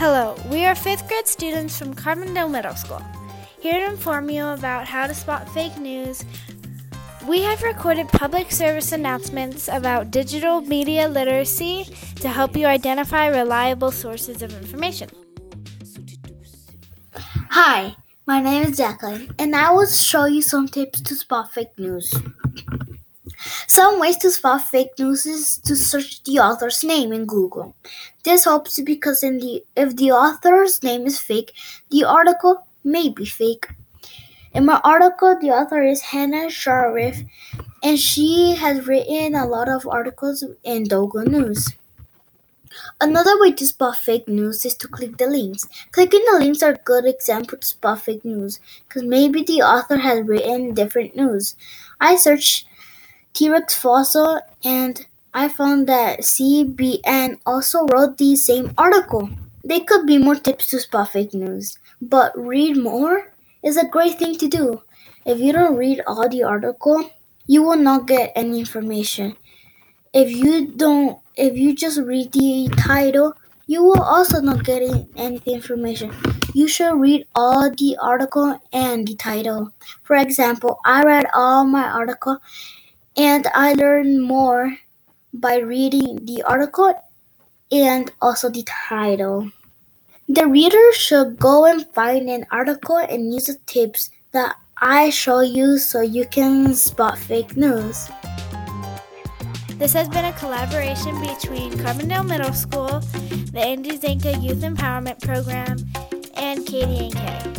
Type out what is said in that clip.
Hello, we are 5th grade students from Carbondale Middle School, here to inform you about how to spot fake news. We have recorded public service announcements about digital media literacy to help you identify reliable sources of information. Hi, my name is Jacqueline, and I will show you some tips to spot fake news. Some ways to spot fake news is to search the author's name in Google. This helps you because if the author's name is fake, the article may be fake. In my article, the author is Hannah Sharif, and she has written a lot of articles in Dogo News. Another way to spot fake news is to click the links. Clicking the links are a good example to spot fake news because maybe the author has written different news. I searched T-Rex fossil and I found that CBN also wrote the same article. There could be more tips to spot fake news, but read more is a great thing to do. If you don't read all the article, you will not get any information. If you just read the title, you will also not get any information. You should read all the article and the title. For example, I read all my article and I learned more by reading the article and also the title. The reader should go and find an article and use the tips that I show you so you can spot fake news. This has been a collaboration between Carbondale Middle School, the Andy Zanka Youth Empowerment Program, and KDNK.